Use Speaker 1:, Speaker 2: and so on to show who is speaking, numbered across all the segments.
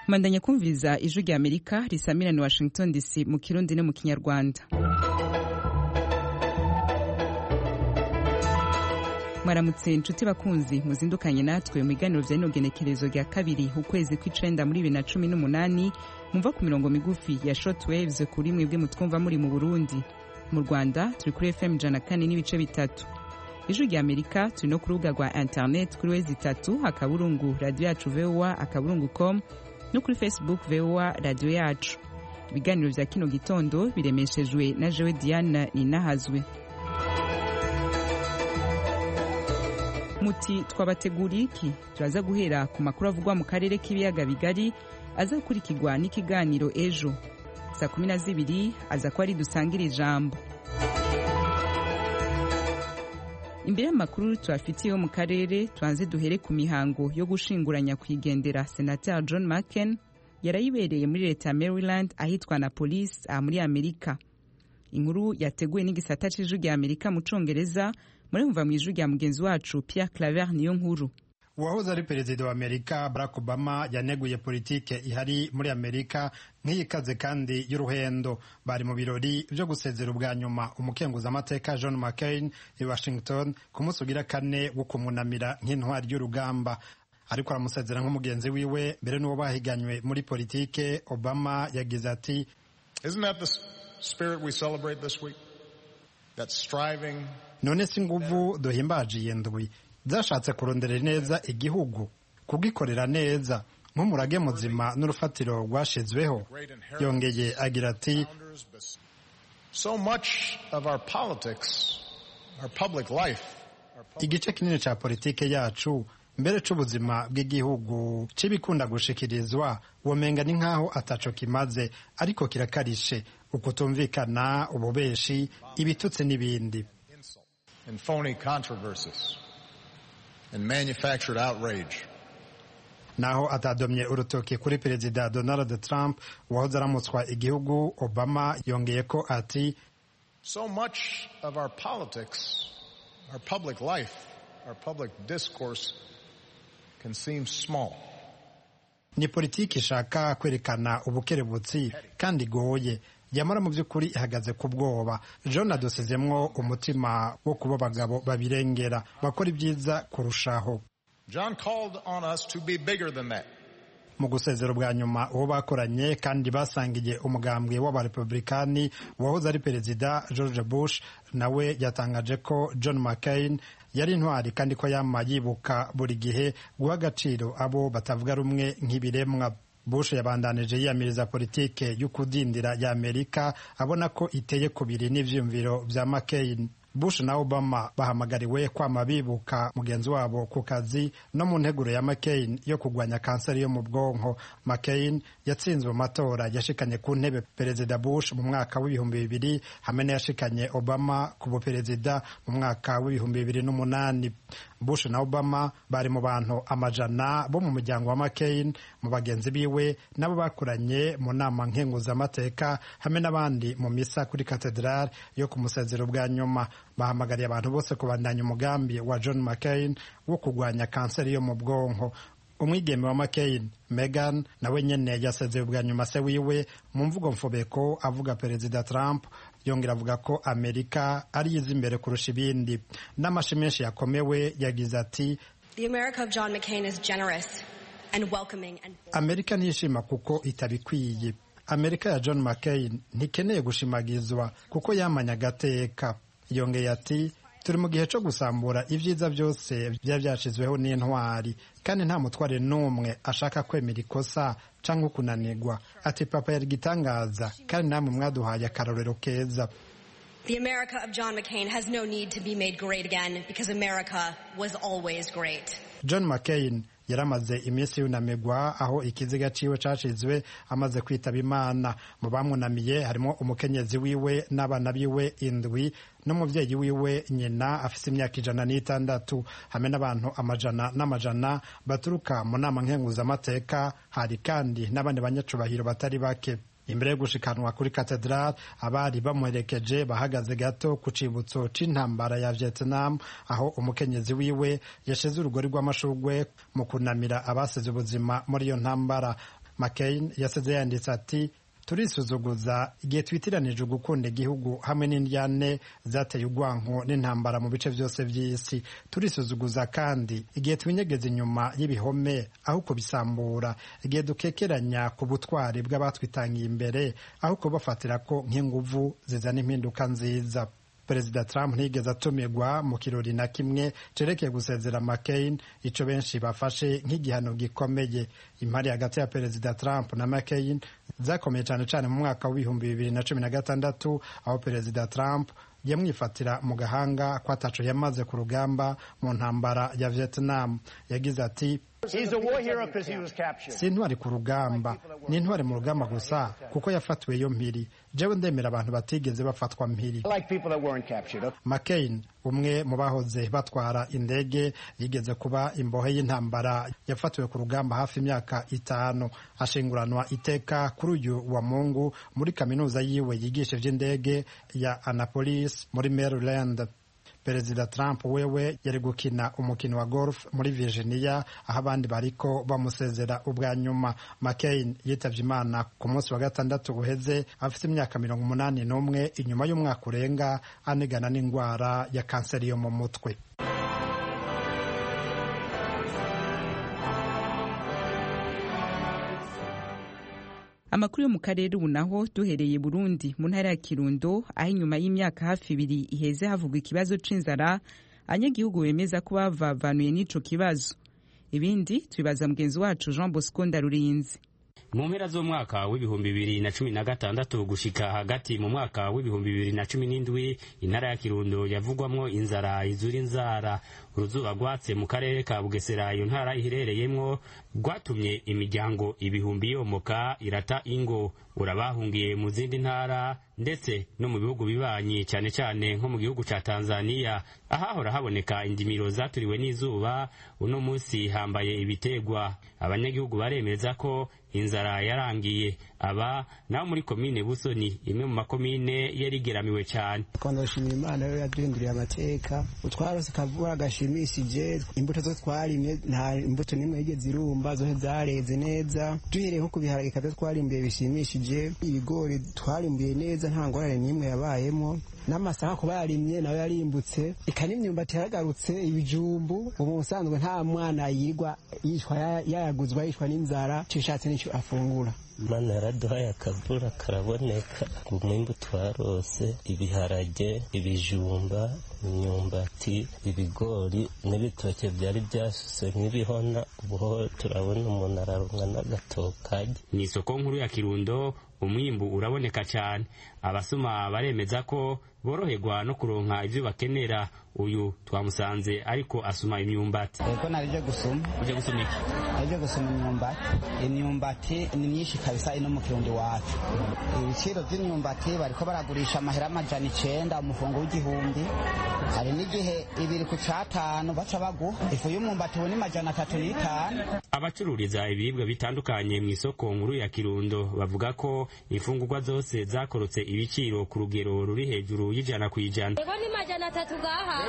Speaker 1: Mandanya kumviriza ijwi rya Amerika risamira ni Washington DC mu Kirundi no mu Kinyarwanda. Mwaramutse inshuti bakunzi muzindukanye natwe mu biganiro vya inogenekerezo rya kabiri ukwezi kw'icenda muri 2018 mumva ku mirongo migufi ya shortwaves kuri mwebwe mutwumva muri mu Burundi. Mu Rwanda turi kuri FM 104 n'ibice bitatu. Ijwi rya Amerika turi no ku rubuga rwa internet kuri wezi 3 akaburungu radio yacu VOA akaburungu.com no kuri Facebook VOA radio yacu. Ibiganiro vya kino gitondo biremeshejwe na Jewe Diana Ninahazwe. Muti twabateguriye iki? Turaza guhera ku makuru avugwa mu karere k'ibiyaga bigari aza gukurikirwa n'ikiganiro ejo. Saa 12 aza ko ari dusangira ijambo. Imbere y'amakuru twafitiye mu karere twanze duhere ku mihango yo gushinguranya kwigendera Senator John McCain yarayibereye muri leta ya Maryland ahitwa na police muri Amerika. Inkuru yateguwe n'igisata c'ijwi rya Amerika mu Congereza muri mva mu ijwi rya mugenzi wacu Pierre Claver niyo nkuru.
Speaker 2: Uwahoze ari perezida wa Amerika Barack Obama yaneguye politike ihari muri Amerika nk'iyikaze kandi y'uruhendo. Bari mu birori byo gusezera ubwa nyuma umukenguza amateka John McCain i Washington ku munsi ugira kane wo kumunamira nk'intwari y'urugamba, ariko aramusezera nk'umugenzi wiwe mbere n'uwo bahiganywe muri politike. Obama yagize ati,
Speaker 3: Isn't that the spirit we celebrate this week? That striving.
Speaker 2: None si nguvu duhimbaje iyi ndwi zashatse kuronderera neza igihugu, kugikorera neza nk'umurage muzima n'urufatiro rwashizweho. Yongeye agira ati,
Speaker 3: So much of our politics, our public life,
Speaker 2: igice kinini ca politike yacu mbere c'ubuzima bw'igihugu c'ibikunda gushikirizwa womenga ni nkaho ataco kimaze, ariko kirakarishe: ukutumvikana, ububeshi, ibitutsi n'ibindi.
Speaker 3: and phony controversies and manufactured outrage.
Speaker 2: Naho atadomye urutoki kuri perezida Donald Trump wahoze aramutswa igihugu, Obama yongeye ko ati,
Speaker 3: So much of our politics, our public life, our public discourse can seem small.
Speaker 2: Ni politiki ishaka kwerekana ubukerebutsi kandi goye, yamara mu by'ukuri ihagaze ku bwoba. John adusizemwo umutima wo kuba bagabo babirengera bakora ibyiza kurushaho.
Speaker 3: John called on us to be bigger than that.
Speaker 2: Mu gusezera bwa nyuma uwo bakoranye kandi basangiye umugambwe w'abarepublikani wahoze ari perezida George Bush, nawe yatangaje ko John McCain yari intwari kandi ko yama yibuka buri gihe guha agaciro abo batavuga rumwe nk'ibiremwa. Bush yabandanije yiyamiriza politike y'ukudindira ya Amerika abona ko iteye kubiri n'ivyumviro vya McCain. Bush na Obama bahamagariwe kwama bibuka mugenzi wabo ku kazi no mu nteguro ya McCain yo kugwanya kanseri yo mu bwonko. McCain yatsinzwe matora yashikanye ku ntebe perezida Bush mu mwaka w'2000 hamwe n'yashikanye Obama ku buperezida mu mwaka w'2008. Bush na Obama bari mu bantu amajana bo mu muryango wa McCain, mu bagenzi biwe nabo bakuranye mu nama nkenguza amateka hamwe n'abandi mu misa kuri katedrale yo kumusezera bwa nyuma. Bahamagariye abantu bose kubandanya umugambi wa John McCain wo kugwanya kanseri yo mu bwonko. Umwigeme wa McCain, Meghan, nawe nyene yasezeye bwa nyuma se wiwe mu mvugo mfobeko avuga perezida Trump, yongera avuga ko Amerika ari yiza imbere kurusha ibindi. N'amashi menshi yakomewe yagize ati,
Speaker 4: The America of John McCain is generous and welcoming and
Speaker 2: Amerika ntishima kuko itabikwiye. Amerika ya John McCain ntikeneye gushimagizwa kuko yamanya agateka. Yongeye ati, turi mu gihe cyo gusambura ivyiza byose byashizweho n'intwari, kandi nta mutware n'umwe ashaka kwemera ikosa canke kunanirwa. Ati, papa yari gitangaza kandi namwe mwaduhaye akarorero keza.
Speaker 4: The America of John McCain has no need to be made great again because America was always great.
Speaker 2: John McCain yaramaze iminsi yunamigwa aho ikiziga ciwe cashizwe amaze kwitaba Imana. Mu bamunamiye harimo umukenyezi wiwe n'abana biwe 7 n'umuvyeyi wiwe nyina afise imyaka 106 hamwe n'abantu amajana n'amajana baturuka mu nama nkenguza amateka. Hari kandi n'abandi banyacubahiro batari bake. Imbere yo gushikanwa kuri katedrale, abari bamuherekeje bahagaze gato ku cibutso c'intambara ya Vietnam, aho umukenyezi wiwe yashize urugori rw'amashurwe mu kunamira abasize ubuzima muri iyo ntambara. McCain yaseze yanditse ati turisuzuguza igihe twitiranije gukunda igihugu hamwe n'indyane zateye urwanko n'intambara mu bice byose by'isi. Turisuzuguza kandi igihe twinyegeza inyuma y'ibihome aho kubisambura, igihe dukekeranya ku butwari bw'abatwitangiye imbere aho kubafatira ko nk'inguvu zizana impinduka nziza. Perezida Trump ntiyigeze atumirwa mu kirori na kimwe cerekeye gusezera McCain, ico benshi bafashe nk'igihano gikomeye. Impari hagati ya Perezida Trump na McCain zakomeye cyane cyane mu mwaka w'ibihumbi 2016 aho Perezida Trump yamwifatira mu gahanga ko ataco yamaze ku rugamba mu ntambara ya Vietnam. Yagize ati si intwari ku rugamba, ni intwari mu rugamba gusa kuko yafatiwe yo mpiri. Jewe ndemera abantu batigeze bafatwa mpiri. McCain, umwe mu bahoze batwara indege, yigeze kuba imbohe y'intambara, yafatiwe ku rugamba hafi imyaka 5. Ashinguranwa iteka kuri uyu wa Mungu muri kaminuza yiwe yigisha ivy'indege ya Annapolis muri Maryland. Perezida Trump wewe yari gukina umukino wa golf muri Virginia aho abandi bariko bamusezera ubwa nyuma. McCain yitavye Imana ku munsi wa gatandatu uheze afite imyaka 81 inyuma y'umwaka urenga anigana n'ingwara ya kanseri yo mu mutwe.
Speaker 1: Amakuru yo mu karere ubu naho duhereye Burundi mu ntara ya Kirundo aho inyuma y'imyaka hafi 2 iheze havugwa ikibazo c'inzara, abanyagihugu bemeza ko bavavanuye n'ico kibazo. Ibindi tubibaza mugenzi wacu Jean Bosco Ndarurinzi.
Speaker 5: Mu mpera z'umwaka w'ibihumbi 2016 gushika hagati mu mwaka w'ibihumbi 2017 intara ya Kirundo yavugwamwo inzara izura inzara. Uruzuba rwatse mu karere ka Bugesera iyo ntara iherereyemwo rwatumye imiryango ibihumbi yomoka irata ingo. Urabahungiye mu zindi ntara ndetse no mu bihugu bibanyi cyane cyane nko mu gihugu ca Tanzania ahahora haboneka indimiro zaturiwe n'izuba. Uno munsi hambaye ibitegwa. Abanyagihugu baremeza ko inzara yarangiye. Aba naho muri komine Busoni, imwe mu makomine yarigeramiwe cyane.
Speaker 6: Twandashimira Imana yo yaduhinduriye amateka, utwarose kavura gashimishije, imbuto zo twarimye nta imbuto nimwe yigeze irumba, zo zareze neza. Duhereye nko kubiharage kaza twarimbiye bishimishije, ibigori twarimbiye neza nta ngorane nimwe yabayemo. N'amasaka kuba yarimye nawe yarimbutse, ikanimyumbati yaragarutse, ibijumbu ubu musanzwe nta mwana yirwa yishwa yayaguzwa yishwa n'inzara, cishatse n'icyo afungura.
Speaker 7: Mana yaraduhaye akavura karaboneka, umwimbu twarose, ibiharage, ibijumba, imyumbati, ibigori n'ibitoke byari byasuse nk'ibihona. Ubu turabona umuntu ararumwa n'agatokaje.
Speaker 5: Ni isoko nkuru ya Kirundo umwimbu uraboneka cyane. Abasuma baremeza ko boroherwa no kuronka ivyo bakenera. Uyu twamusanze ariko asuma imyumbati.
Speaker 8: Ego narije gusuma.
Speaker 5: Uje gusuma iki?
Speaker 8: Narije gusuma imyumbati. Imyumbati ni myinshi kabisa ino mu Kirundi wacu. Ibiciro by'imyumbati bariko baragurisha amahera 900 umufungo w'igihumbi. Hari n'igihe ibiri ku 5 baca baguha. Ifu y'umwumbati ni 305.
Speaker 5: Abacururiza ibiribwa bitandukanye mu isoko nkuru ya Kirundo bavuga ko imfungurwa zose zakorotse ibiciro ku rugero ruri hejuru y'ijana kwijana.
Speaker 9: Ego ni 300 gaha.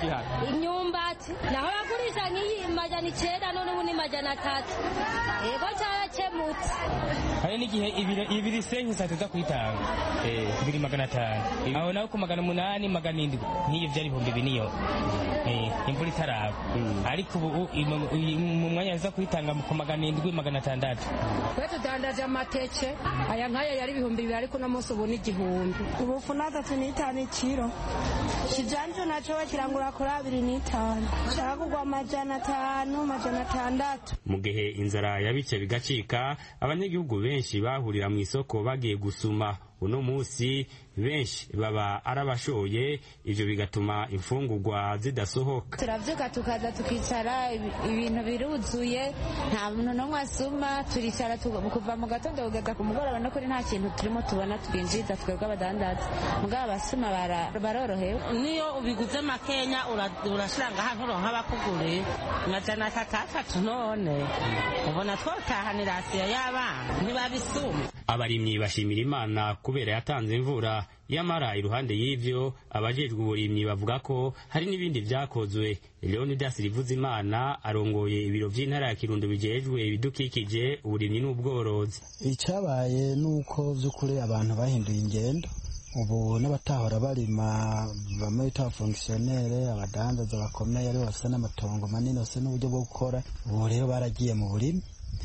Speaker 9: Imyumbati naho bagurisha nk'iyi 900 none ubu ni 300. Ego cyakemutse.
Speaker 10: Hari n'igihe ibiri senyi sateza kwitanga. Ibiri 500. Aho naho ku 800 700 niyo byari 2000 niyo. Imvura itaraba. Ariko ubu mu mwanya za kwitanga ku 700 600.
Speaker 9: Kwe tudandaje amateke aya nkaya yari 200 ariko no munsi ubu ni 1000.
Speaker 11: Ubu funata 5 kilo. Kijanje nacho kirangura kuri 2.5. Cyagugwa 500 600.
Speaker 5: Mu gihe inzara yabice bigacika, abanyagihugu benshi bahurira mu isoko bagiye gusuma. Uno munsi benshi baba arabashoye, ivyo bigatuma imfungurwa zidasohoka.
Speaker 12: Turavyuka tukaza tukicara ibintu biruzuye, nta muntu no mwasuma, turicara kuva mu gatondo kugeza ku mugoroba no kuri nta kintu turimo tubona twinjiza twebwe abadandaza. Mugabo abasuma barorohewe.
Speaker 13: Niyo ubiguze makenya urashiranga ahantu ronka abakugure 300 none ubona twotahanira Asiya y'abana ntibabisuma.
Speaker 5: abarimyi bashimira Imana kubera yatanze imvura. Yamara iruhande y'ivyo abajejwe uburimyi bavuga ko hari n'ibindi vyakozwe. Leonidas Rivuzimana arongoye ibiro vy'intara ya Kirundo bijejwe ibidukikije, uburimyi n'ubworozi.
Speaker 14: Icabaye nuko vy'ukuri abantu bahinduye ingendo, ubu n'abatahora barima bamwe bita fonctionnaire, abadandaza bakomeye ari bafite n'amatongo manini bafite n'uburyo bwo gukora, ubu rero baragiye mu burimi.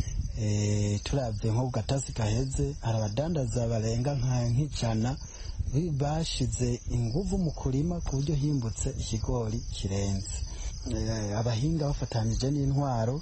Speaker 14: Turavye nko gatasi kaheze hari abadandaza barenga nk'ijana bashize inguvu mu kurima ku buryo himbutse ikigori kirenze. Abahinga bafatanije n'intwaro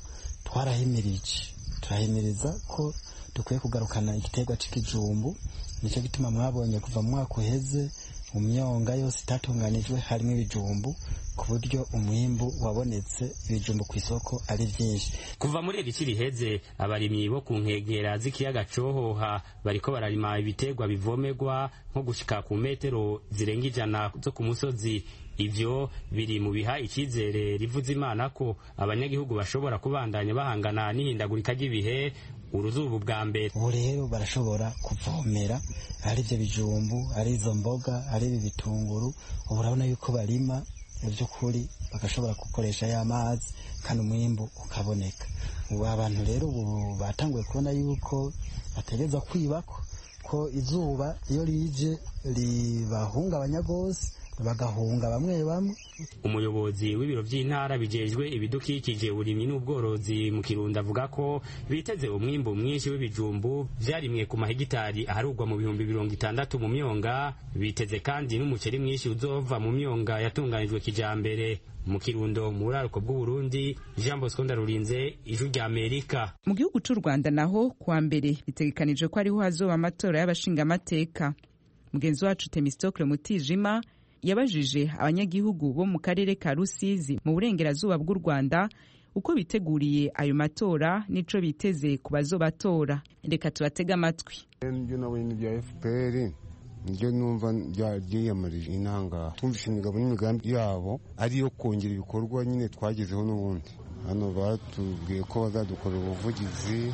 Speaker 14: turahimiriza ko dukwiye kugarukana igiterwa c'ikijumbu. Nico gituma mwabonye kuva mu mwaka uheze mu myonga yose itatunganijwe harimo ibijumbu ku buryo umwimbu wabonetse, ibijumbu ku isoko ari byinshi.
Speaker 5: Kuva muri iri riheze abarimyi bo ku nkengera z'ikiyaga Cohoha bariko bararima ibiterwa bivomerwa nko gushika ku metero zirenga 100 zo ku musozi. Ivyo biri mu biha icizere Rivuzimana ko abanyagihugu bashobora kubandanya bahangana n'ihindagurika ry'ibihe. Uruzuba bwa mbere
Speaker 14: ubu rero barashobora kuvomera ari ibyo bijumbu, ari izo mboga, ari ibi bitunguru. Ubu urabona yuko barima by'ukuri bagashobora gukoresha ya mazi kandi umwimbu ukaboneka. Ubu abantu rero ubu batanguye kubona yuko bategereza kwibako ko izuba iyo rije ribahungabanya gose, bagahunga bamwe bamwe.
Speaker 5: Umuyobozi w'ibiro vy'intara bijejwe ibidukikije, uburimyi n'ubworozi mu Kirundo avuga ko biteze umwimbu mwinshi w'ibijumbu vyarimwe ku mahegitari aharugwa mu 60 mu myonga. Biteze kandi n'umuceri mwinshi uzova mu myonga yatunganijwe kijambere. Mu Kirundo mu buraruko bw'Uburundi, Jean Bosco Ndarurinze, Ijwi rya Amerika.
Speaker 1: Mu gihugu c'u Rwanda naho kuwa mbere bitegekanijwe ko ariho hazoba amatora y'abashingamateka. Mugenzi wacu Temistocle Mutijima yabajije abanyagihugu bo mu karere ka Rusizi mu burengerazuba bw'u Rwanda uko biteguriye ayo matora nico biteze ku bazobatora. Reka tubatega amatwi.
Speaker 15: Ibyo nawe ni bya FPR nibyo numva byiyamariye inanga, twumvishe imigabo n'imigambi yabo ariyo kongera ibikorwa nyine twagezeho n'ubundi. Hano batubwiye ko bazadukorera ubuvugizi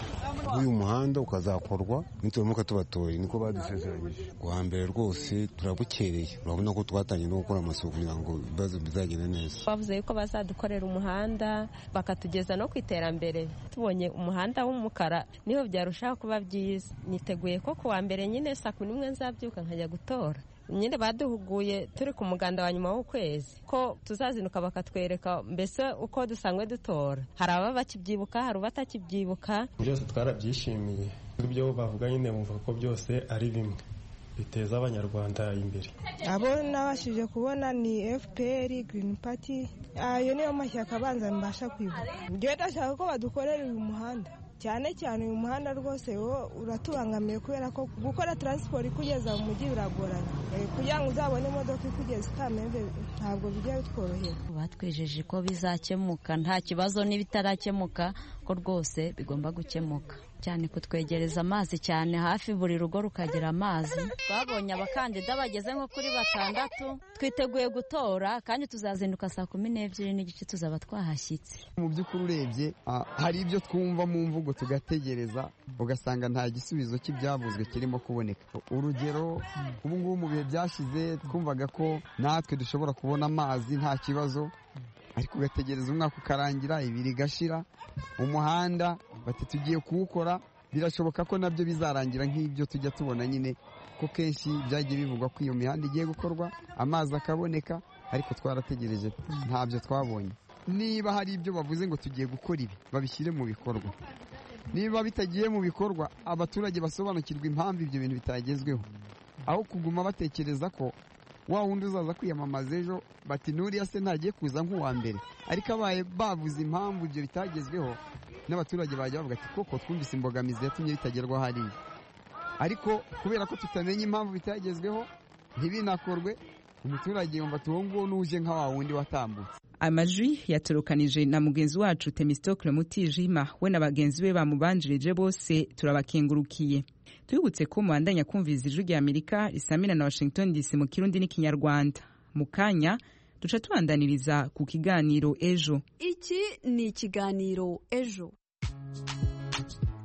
Speaker 15: uyu muhanda ukazakorwa nituramuka tubatoye, niko badusezeranyije. Kuwa mbere rwose turabukereye, urabona ko twatangiye no gukora amasuku kugira ngo ibibazo bizagende neza.
Speaker 16: Bavuze yuko bazadukorera umuhanda bakatugeza no ku iterambere. Tubonye umuhanda w'umukara niho byarushaho kuba byiza. Niteguye ko kuwa mbere nyine saa 11 nzabyuka nkajya gutora. Nyine baduhuguye turi ku muganda wa nyuma w'ukwezi ko tuzazinuka bakatwereka mbese uko dusangwe dutora. Hari ababa bakibyibuka, hari batakibyibuka.
Speaker 17: Byose twarabyishimiye. Ibyo bavuga nyine bumva ko byose ari bimwe biteza abanyarwanda imbere.
Speaker 11: Abo nabashije kubona ni FPR, Green Party. Ayo niyo mashyaka abanza mbasha kwibuka. Ngiye ndashaka ko badukorera uyu muhanda. Cyane cyane uyu muhanda rwose wo uratubangamiye kubera ko gukora transport ikugeza mu mujyi biragoranye. Kugira ngo uzabone imodoka ikugeza Kamembe ntabwo bijya bitworohera.
Speaker 18: Batwejeje ko bizakemuka, nta kibazo n'ibitarakemuka ko rwose bigomba gukemuka. Cyane kutwegereza amazi cyane, hafi buri rugo rukagira amazi. Twabonye abakandida bageze nko kuri 6, twiteguye gutora kandi tuzazinduka saa 12 n'igice tuzaba twahashyitse.
Speaker 19: Mu by'ukuri urebye hari ibyo twumva mu mvugo tugategereza ugasanga nta gisubizo cy'ibyavuzwe kirimo kuboneka. Urugero ubu ngubu mu bihe byashize twumvaga ko natwe dushobora kubona amazi nta kibazo, ariko ugategereza umwaka ukarangira, ibiri gashira. Umuhanda bati tugiye kuwukora, birashoboka ko nabyo bizarangira nk'ibyo tujya tubona nyine ko kenshi byagiye bivugwa ko iyo mihanda igiye gukorwa, amazi akaboneka, ariko twarategereje ntabyo twabonye. Niba hari ibyo bavuze ngo tugiye gukora ibi, babishyire mu bikorwa. Niba bitagiye mu bikorwa, abaturage basobanukirwa impamvu ibyo bintu bitagezweho, aho kuguma batekereza ko wa wundi uzaza kwiyamamaza ejo bati nuriya se ntagiye kuza nk'uwa mbere. Ariko abaye bavuze impamvu ibyo bitagezweho, n'abaturage bajya bavuga ati koko twumvise imbogamizi yatumye bitagerwaho hariya. Ariko kubera ko tutamenye impamvu bitagezweho ntibinakorwe, umuturage yumva ati uwo nguwo n'uje nka wa wundi watambutse.
Speaker 1: Amajwi yaturukanije na mugenzi wacu Temistocle Mutijima, we na bagenzi be bamubanjirije bose turabakengurukiye. Twibutse ko muandanya kumviza Ijwi rya Amerika risamira na Washington DC mu Kirundi n'Ikinyarwanda. Mu kanya duca tubandaniriza ku kiganiro Ejo.
Speaker 20: Iki ni ikiganiro Ejo.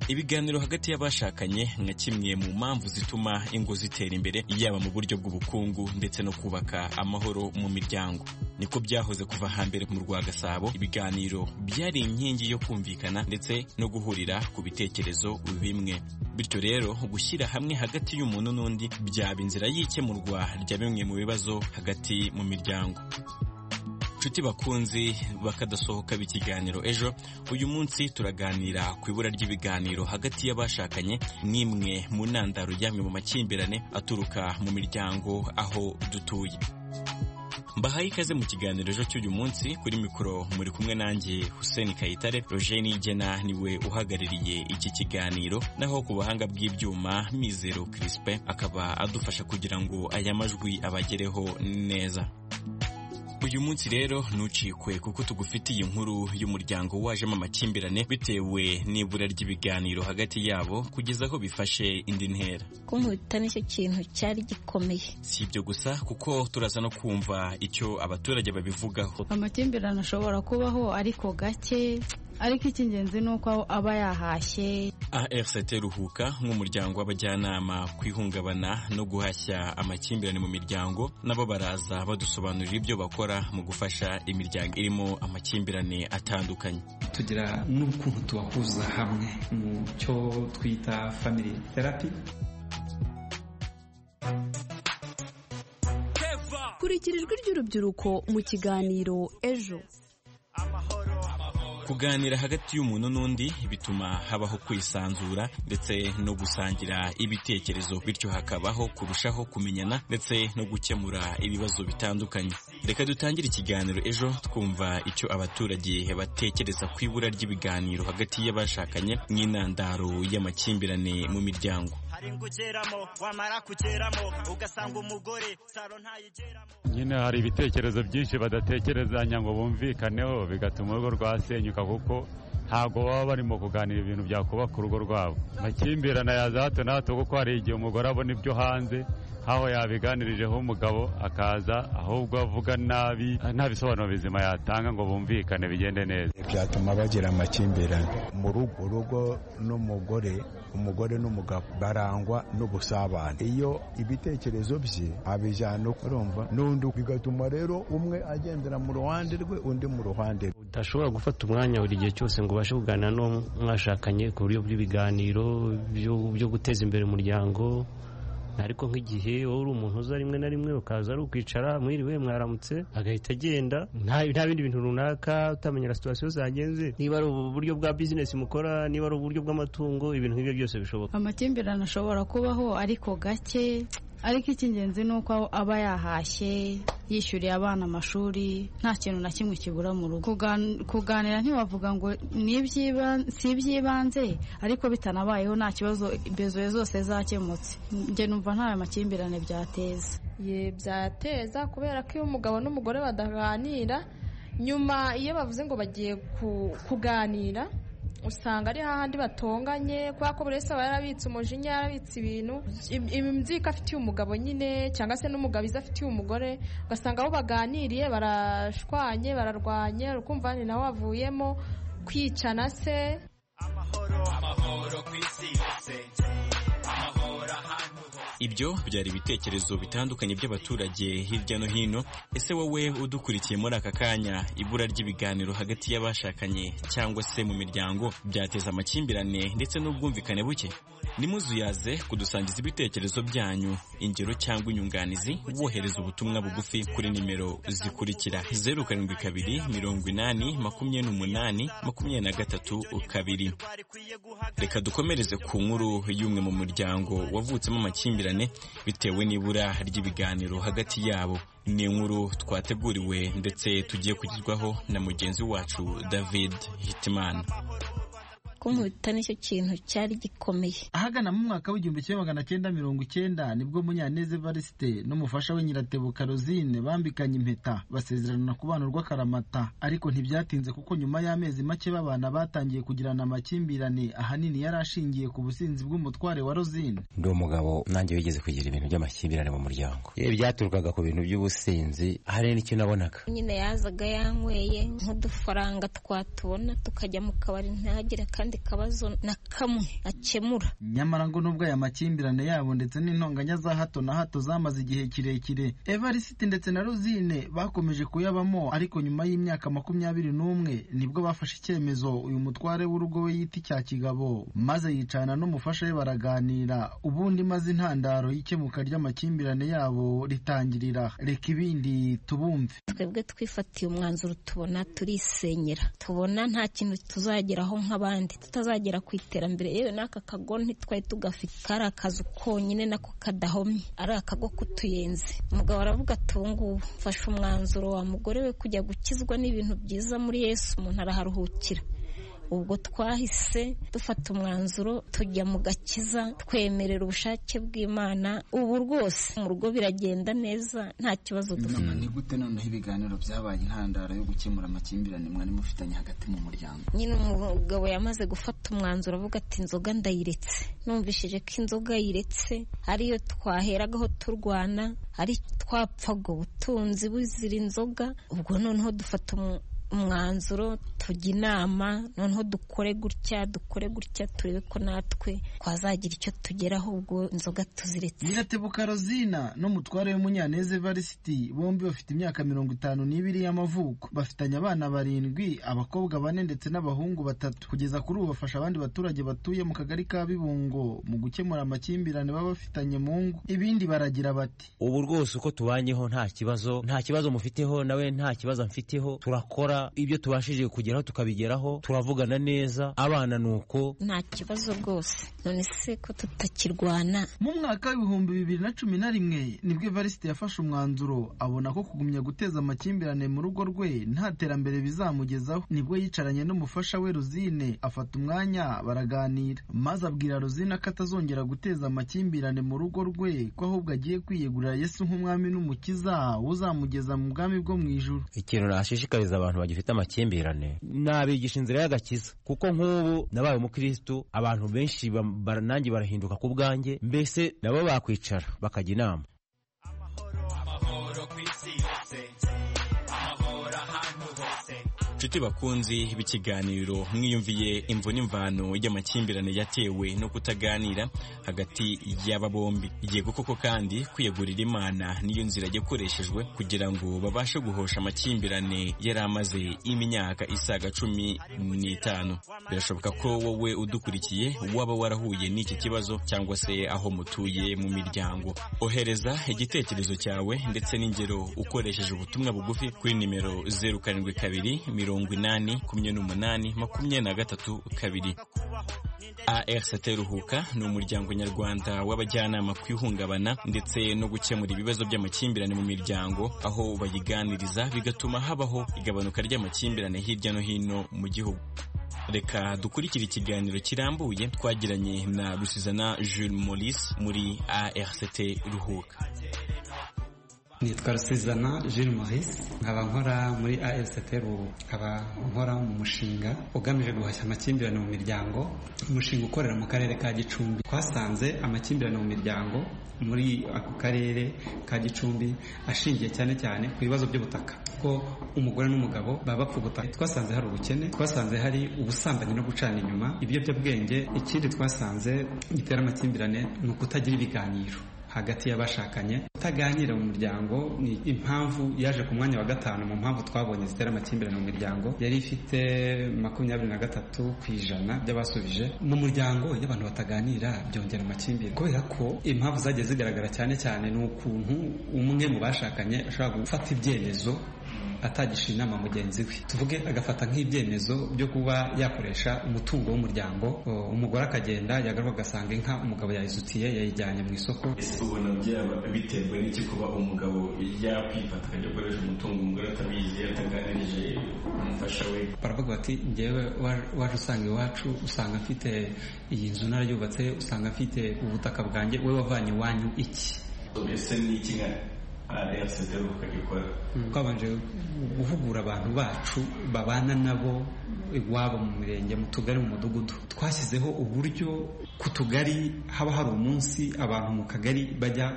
Speaker 20: ibiganiro hagati y'abashakanye nka kimwe mu mpamvu zituma ingo zitera imbere yaba mu buryo bw'ubukungu ndetse no kubaka amahoro mu miryango. Niko byahoze kuva hambere mu Rwagasabo. Ibiganiro byari inkingi yo kumvikana ndetse no guhurira ku bitekerezo bimwe. Bityo rero gushyira hamwe hagati y'umuntu n'undi byaba inzira y'ikemurwa rya bimwe mu bibazo hagati mu miryango. Nshuti bakunzi bakadasohoka b'ikiganiro ejo, uyu munsi turaganira ku ibura ry'ibiganiro hagati y'abashakanye, n'imwe mu ntandaro y'amwe mu makimbirane aturuka mu miryango aho dutuye. Mbahaye ikaze mu kiganiro ejo cy'uyu munsi. Kuri mikoro muri kumwe nanjye Hussein Kayitare. Roger Nigena niwe uhagarariye iki kiganiro, naho ku buhanga bw'ibyuma Mizero Crispin akaba adufasha kugira ngo aya majwi abagereho neza. Uyu munsi rero ntucikwe kuko tugufitiye inkuru y'umuryango wajemo amakimbirane bitewe n'ibura ry'ibiganiro hagati yabo kugeza aho bifashe indi ntera.
Speaker 21: Kunkubita nicyo kintu cyari gikomeye.
Speaker 20: Si ibyo gusa kuko turaza no kumva icyo abaturage babivugaho.
Speaker 21: Amakimbirane ashobora kubaho ariko gake, ariko icy'ingenzi ni uko aba yahashye.
Speaker 20: ARCT Ruhuka nk'umuryango w'abajyanama ku ihungabana no guhashya amakimbirane mu miryango, nabo baraza badusobanurira ibyo bakora mu gufasha imiryango irimo amakimbirane atandukanye.
Speaker 22: Tugira n'ukuntu tubahuza hamwe mu cyo twita family therapy.
Speaker 23: Kurikira ijwi ry'urubyiruko mu kiganiro ejo.
Speaker 20: Kuganira hagati y'umuntu n'undi bituma habaho kwisanzura ndetse no gusangira ibitekerezo, bityo hakabaho kurushaho kumenyana ndetse no gukemura ibibazo bitandukanye. Reka dutangire ikiganiro ejo twumva icyo abaturage batekereza ku ibura ry'ibiganiro hagati y'abashakanye n'intandaro y'amakimbirane mu miryango.
Speaker 24: Nyine hari ibitekerezo byinshi badatekerezanya ngo bumvikaneho, bigatuma urugo rwasenyuka kuko ntabwo baba barimo kuganira ibintu byakubaka urugo rwabo. Amakimbirane yaza hato na hato kuko hari igihe umugore abona ibyo hanze aho yabiganirijeho umugabo akaza ahubwo avuga nabi, nta bisobanuro bizima yatanga ngo bumvikane bigende neza.
Speaker 25: Byatuma bagira amakimbirane mu rugo n'umugore, umugore n'umugabo barangwa n'ubusabane. Iyo ibitekerezo bye abijyana urumva n'undi, bigatuma rero umwe agendera mu ruhande rwe undi mu ruhande.
Speaker 26: Udashobora gufata umwanya buri gihe cyose ngo ubashe kuganira no mwashakanye ku buryo bw'ibiganiro byo guteza imbere umuryango. Ariko nk'igihe wowe uri umuntu uza rimwe na rimwe ukaza ari ukwicara mwiriwe mwaramutse agahita agenda, nta bindi bintu runaka utamenyera situation zagenze, niba ari uburyo bwa business mukora, niba ari uburyo bw'amatungo, ibintu nk'ibyo byose bishoboka.
Speaker 21: Amakimbirane ashobora kubaho ariko gake, ariko icy'ingenzi ni uko aba yahashye, yishyuriye abana amashuri, nta kintu na kimwe kibura mu rugo. Kuganira ntiwavuga ngo si iby'ibanze, ariko bitanabayeho nta kibazo, bezoye zose zakemutse. Njye numva nta makimbirane byateza.
Speaker 27: Byateza kubera ko iyo umugabo n'umugore badaganira, nyuma iyo bavuze ngo bagiye kuganira usanga ari hahandi batonganye, kubera ko buri wese aba yarabitse umujinya, yarabitse ibintu imbyiko afitiye umugabo nyine, cyangwa se n'umugabo izo afitiye umugore, ugasanga abo baganiriye barashwanye, bararwanye, ukumva ni nawe wavuyemo kwicana se.
Speaker 20: Amahoro ku isi yose. Ibyo byari ibitekerezo bitandukanye by'abaturage hirya no hino. Ese wowe udukurikiye muri aka kanya, ibura ry'ibiganiro hagati y'abashakanye cyangwa se mu miryango byateza amakimbirane ndetse n'ubwumvikane buke? Nimuzuyaze kudusangiza ibitekerezo byanyu, ingero cyangwa inyunganizi, wohereza ubutumwa bugufi kuri nimero zikurikira: 072 80 28 23. Reka dukomereze ku nkuru y'umwe mu muryango wavutsemo amakimbirane bitewe n'ibura ry'ibiganiro hagati yabo. Ni inkuru twateguriwe ndetse tugiye kugizwaho na mugenzi wacu David Hitman.
Speaker 21: Kunkubita nicyo kintu cyari gikomeye.
Speaker 28: Ahagana mu mwaka w'1990 nibwo Munyaneze Evariste n'umufasha we Nyiratebuka Rosine bambikanye impeta, basezerana kubana urw'akaramata. Ariko ntibyatinze kuko nyuma y'amezi make babana batangiye kugirana amakimbirane, ahanini yari ashingiye ku businzi bw'umutware wa Rosine.
Speaker 29: Ndi umugabo nanjye wigeze kugira ibintu by'amakimbirane mu muryango. Byaturukaga ku bintu by'ubusinzi, hari n'icyo nabonaga.
Speaker 21: Nyine yazaga yanyweye nk'udufaranga twatubona tukajya mu kabari ntagire kandi
Speaker 2: kandi kabazo na kamwe akemura.
Speaker 28: Nyamara ngo nubwo aya makimbirane yabo ndetse n'intonganya za hato na hato zamaze igihe kirekire, Evariste ndetse na Rosine bakomeje kuyabamo, ariko nyuma y'imyaka 21 nibwo bafashe icyemezo uyu mutware w'urugo we yita cya kigabo, maze yicana n'umufasha we baraganira, ubundi maze intandaro y'ikemuka ry'amakimbirane yabo ritangirira. Reka ibindi tubumve.
Speaker 2: Twebwe twifatiye umwanzuro, tubona turisenyera, tubona nta kintu tuzageraho nk'abandi, tutazagera ku iterambere. Yewe n'aka kago ntitwari tugafite, kari akazu konyine nako kadahomye, ari akago kutuyenze. Umugabo aravuga ati ubu ngubu mfashe umwanzuro wa mugore we kujya gukizwa n'ibintu byiza muri Yesu, umuntu araharuhukira. Ubwo twahise dufata umwanzuro tujya mu gakiza, twemerera ubushake bw'Imana. Ubu rwose mu rugo biragenda neza, nta kibazo dufite.
Speaker 3: Ni gute noneho ibiganiro byabaye intandaro yo gukemura amakimbirane mwari mufitanye hagati mu muryango?
Speaker 2: Nyine umugabo yamaze gufata umwanzuro avuga ati inzoga ndayiretse. Numvishije ko inzoga yiretse ariyo twaheragaho turwana, ari twapfaga ubutunzi buzira inzoga. Ubwo noneho dufata umwanzuro, tujya inama, noneho dukore gutya turebe ko natwe twazagira icyo tugeraho, ubwo inzoga tuziretse.
Speaker 28: Nyiratebuka Rosina n'umutware w'Umunyaneza Evariste bombi bafite imyaka 52 y'amavuko, bafitanye abana 7, abakobwa 4 ndetse n'abahungu 3. Kugeza kuri ubu bafasha abandi baturage batuye mu kagari ka Bibungo mu gukemura amakimbirane baba bafitanye mu ngo. Ibindi baragira bati:
Speaker 29: ubu rwose uko tubanyeho nta kibazo mufiteho, nawe nta kibazo mfiteho, turakora ibyo tubashije kugeraho tukabigeraho, turavugana neza, abana nuko
Speaker 2: nta kibazo rwose. None se ko tutakirwana?
Speaker 28: Mu mwaka w'ibihumbi 2011 nibwo Evariste yafashe umwanzuro, abona ko kugumya guteza amakimbirane mu rugo rwe nta terambere bizamugezaho. Nibwo yicaranye n'umufasha we Rosine, afata umwanya baraganira, maze abwira Rosine ko atazongera guteza amakimbirane mu rugo rwe, ko ahubwo agiye kwiyegurira Yesu nk'umwami n'umukiza uzamugeza mu bwami bwo mu ijuru.
Speaker 29: Ikintu nashishikariza abantu bagifite amakimbirane, nabigisha inzira y'agakiza, kuko nk'ubu nabaye umukristo, abantu benshi nanjye barahinduka ku bwanjye, mbese nabo bakwicara bakajya inama.
Speaker 20: Nshuti bakunzi b'ikiganiro, mwiyumviye imvo n'imvano y'amakimbirane yatewe no kutaganira hagati y'aba bombi. Igiye koko kandi kwiyegurira Imana niyo nzira yakoreshejwe kugira ngo babashe guhosha amakimbirane yari amaze imyaka isaga 15. Birashoboka ko wowe udukurikiye waba warahuye n'iki kibazo, cyangwa se aho mutuye mu miryango. Ohereza igitekerezo cyawe ndetse n'ingero ukoresheje ubutumwa bugufi kuri nimero 072 88 ARCT Ruhuka ni umuryango nyarwanda w'abajyanama ku ihungabana ndetse no gukemura ibibazo by'amakimbirane mu miryango, aho bayiganiriza bigatuma habaho igabanuka ry'amakimbirane hirya no hino mu gihugu. Reka dukurikira ikiganiro kirambuye twagiranye na Rusizana Jules Maurice muri ARCT Ruhuka.
Speaker 22: Nitwa Rusizana Jules Maurice, nkaba nkora muri ARCT Ruhuka, nkaba nkora mu mushinga ugamije guhashya amakimbirane mu miryango, umushinga ukorera mu karere ka Gicumbi. Twasanze amakimbirane mu miryango muri ako karere ka Gicumbi ashingiye cyane cyane ku bibazo by'ubutaka, ko umugore n'umugabo baba bapfa ubutaka. Twasanze hari ubukene, twasanze hari ubusambanyi no gucana inyuma, ibiyobyabwenge. Ikindi twasanze gitera amakimbirane ni ukutagira ibiganiro hagati y'abashakanye. Kutaganira mu muryango ni impamvu yaje ku mwanya wa 5 mu mpamvu twabonye zitera amakimbirane mu miryango. Yari ifite 23% by'abasubije mu muryango iyo abantu bataganira byongera amakimbirane, kubera ko impamvu zagiye zigaragara cyane cyane ni ukuntu umwe mu bashakanye ashobora gufata ibyemezo atagisha inama mugenzi we. Tuvuge agafata nk'ibyemezo byo kuba yakoresha umutungo w'umuryango, umugore akagenda yagaruka agasanga inka umugabo yayizutiye yayijyanye mu isoko.
Speaker 20: Ese ubona byaba biterwa n'iki kuba umugabo yakwifata akajya akoresha umutungo umugore atabizi, ataganirije umufasha we?
Speaker 22: Baravuga bati njyewe waje usanga iwacu, usanga mfite iyi nzu narayubatse, usanga mfite ubutaka bwanjye, wowe wavanye iwanyu iki?
Speaker 20: Ese ni iki ARCT ukagikora?
Speaker 22: Twabanje guhugura abantu bacu babana nabo iwabo mu mirenge, mu tugari, mu mudugudu. Twashyizeho uburyo ku tugari haba hari umunsi abantu mu kagari bajya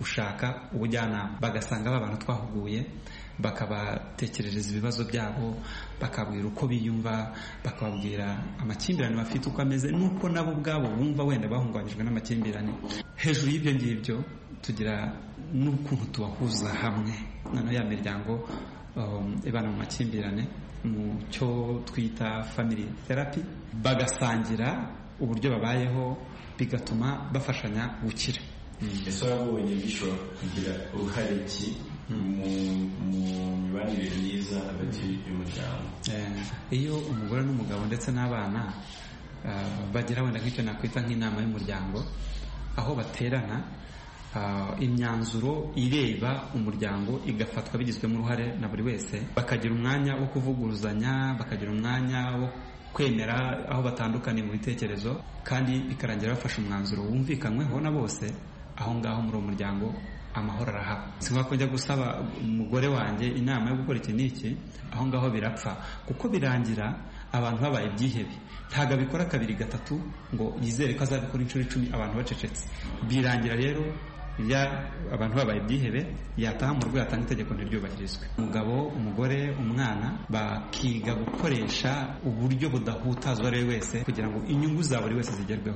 Speaker 22: gushaka ubujyanama, bagasanga aba bantu twahuguye, bakabatekerereza ibibazo byabo, bakabwira uko biyumva, bakababwira amakimbirane bafite uko ameze, nuko nabo ubwabo bumva wenda bahungabanyijwe n'amakimbirane. Hejuru y'ibyo ngibyo tugira n'ukuntu tubahuza hamwe, noneho ya miryango ibana mu makimbirane mu cyo twita family therapy, bagasangira uburyo babayeho, bigatuma bafashanya gukira.
Speaker 20: Ese wabonye bishobora kugira uruhare ki mu mibanire myiza hagati y'umuryango?
Speaker 22: Iyo umugore n'umugabo ndetse n'abana bagira wenda nk'icyo nakwita nk'inama y'umuryango, aho baterana imyanzuro ireba umuryango igafatwa bigizwemo uruhare na buri wese, bakagira umwanya wo kuvuguruzanya, bakagira umwanya wo kwemera aho batandukaniye mu bitekerezo, kandi bikarangira bafashe umwanzuro wumvikanyweho na bose. Aho ngaho muri uwo muryango amahoro arahaba. Sinshobora kujya gusaba umugore wanjye inama yo gukora iki n'iki, aho ngaho birapfa, kuko birangira abantu babaye ibyihebe. Ntabwo abikora kabiri gatatu ngo yizere ko azabikora inshuro 10 abantu bacecetse. Birangira rero abantu babaye ibyihebe, yataha mu rugo yatanga itegeko ntiryubahirizwe. Umugabo, umugore, umwana bakiga gukoresha uburyo budahutazwa ari wese kugira ngo inyungu za buri wese zigerweho.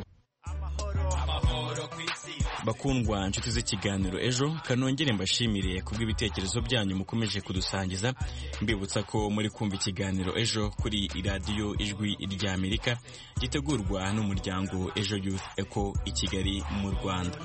Speaker 20: Bakundwa inshuti z'ikiganiro Ejo, kanongere mbashimire kubw'ibitekerezo byanyu mukomeje kudusangiza. Mbibutsa ko muri kumva ikiganiro Ejo kuri radio Ijwi rya Amerika, gitegurwa n'umuryango Ejo Youth Eco i Kigali mu Rwanda.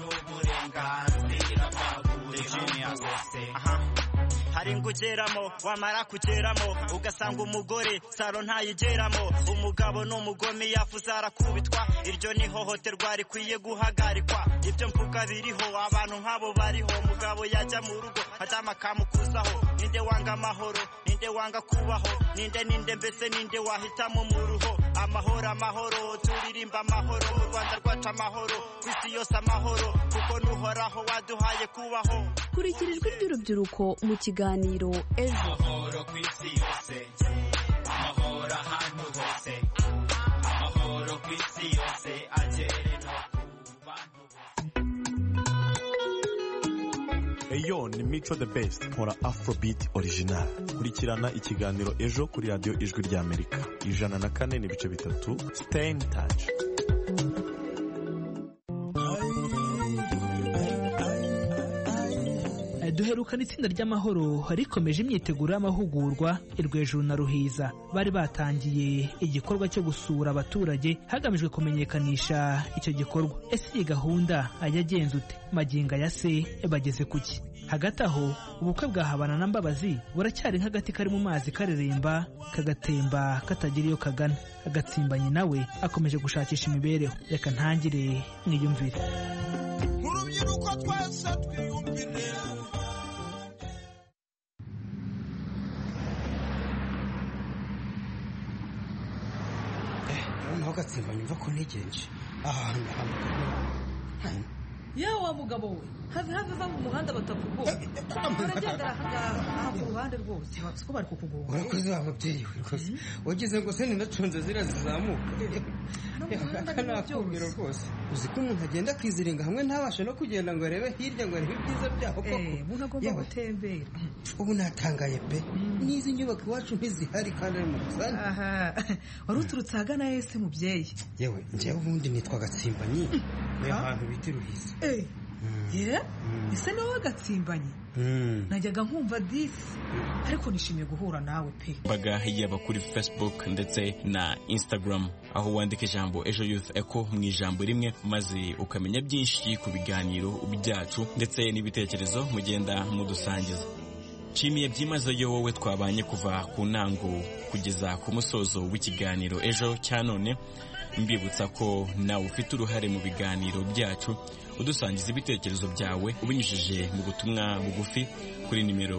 Speaker 4: hari ngugeramo wamara kugeramo ugasanga umugore saro ntayigeramo, umugabo n'umugome yafuza arakubitwa, iryo ni hohoterwa rikwiye guhagarikwa. Ibyo mvuga biriho, abantu nk'abo bariho. Umugabo yajya mu rugo atama kamukuzaho, ninde wanga amahoro, ninde wanga kubaho, ninde mbese ninde wahitamo mu ruho. Amahoro amahoro, turirimba amahoro, mu Rwanda rwacu amahoro, kwisi yose amahoro, kuko nuhoraho waduhaye kubaho.
Speaker 23: Kurikira ijwi ry'urubyiruko mu kiganiro Ejo.
Speaker 4: Amahoro kwisi yose, amahoro ahantu hose, amahoro kwisi yose agere no ku bantu.
Speaker 6: Eyo ni Mico the Best, nkora Afrobeat original. Kurikirana ikiganiro Ejo kuri radio Ijwi rya Amerika 104.3. Stay in touch.
Speaker 7: Duherukana itsinda ry'amahoro rikomeje imyiteguro y'amahugurwa Rwejuru na Ruhiza. Bari batangiye igikorwa cyo gusura abaturage hagamijwe kumenyekanisha icyo gikorwa. Ese iyi gahunda yagenze ute? Maginga ya se bageze kuki? Hagati aho ubukwe bwa Habana na Mbabazi buracyari nk'agati kari mu mazi kareremba kagatemba katagira iyo kagana. Agatsimbanyi nawe akomeje gushakisha imibereho. Reka ntangire mwiyumvire.
Speaker 8: Urubyiruko twese twiyumvire.
Speaker 9: Naho Gatsimbanyi mva ko ntegereje ahantu
Speaker 10: yewe wa mugabo we hafi va mu muhanda batakugonga baragendera aha ku ruhande rwose ko bari kukugonga.
Speaker 9: Urakoze wa mubyeyi we rwose wagize ngo se ninacunze zira zizamuka nakubwira rwose. Uzi ko umuntu agenda akiziringa hamwe ntabashe no kugenda ngo arebe hirya ngo arebe ibyiza byaho koko.
Speaker 10: Umuntu agomba gutembera.
Speaker 9: Ubu natangaye pe, n'izi nyubako iwacu ntizihari kandi ari mu Rwanda.
Speaker 10: Aha wari uturutse ahagana ese mubyeyi?
Speaker 9: Yewe njyewe ubundi nitwa Gatsimbanyi, ni ahantu bita Ruhiza.
Speaker 10: Ese ni wowe Gatsimbanyi? Najyaga nkumva disi ariko nishimiye guhura nawe pe.
Speaker 20: Baga yaba kuri Facebook ndetse na Instagram, aho wandika ijambo Ejo Youth Eco mu ijambo rimwe, maze ukamenya byinshi ku biganiro byacu ndetse n'ibitekerezo mugenda mudusangiza. Nshimiye byimazeyo wowe twabanye kuva ku ntango kugeza ku musozo w'ikiganiro Ejo cya none. Mbibutsa ko nawe ufite uruhare mu biganiro byacu, udusangiza ibitekerezo byawe ubinyujije mu butumwa bugufi kuri nimero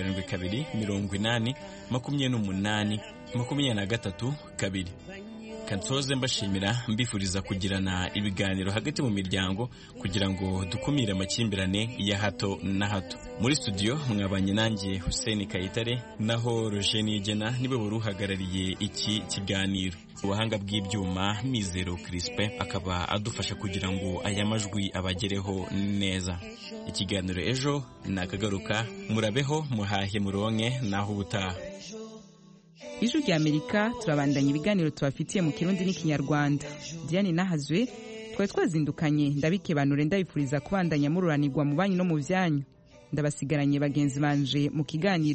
Speaker 20: 072 80 28 23 2. reka nsoze mbashimira mbifuriza kugirana ibiganiro hagati mu miryango kugira ngo dukumire amakimbirane ya hato na hato. Muri studio mwabanye nanjye Hussein Kayitare, naho Roger Nigena niwe wari uhagarariye iki kiganiro. Ubuhanga bw'ibyuma Mizero Crispin akaba adufasha kugira ngo aya majwi abagereho neza. Ikiganiro ejo nakagaruka, murabeho muhahe muronke naho ubutaha.
Speaker 1: Ijwi rya Amerika turabandanya ibiganiro tubafitiye mu Kirundi n'Ikinyarwanda. Diane Nahazwe twazindukanye ndabikebanure ndabifuriza kubandanya mururanirwa mu banyu no mu vyanyu. Ndabasigaranye bagenzi banje mu kiganiro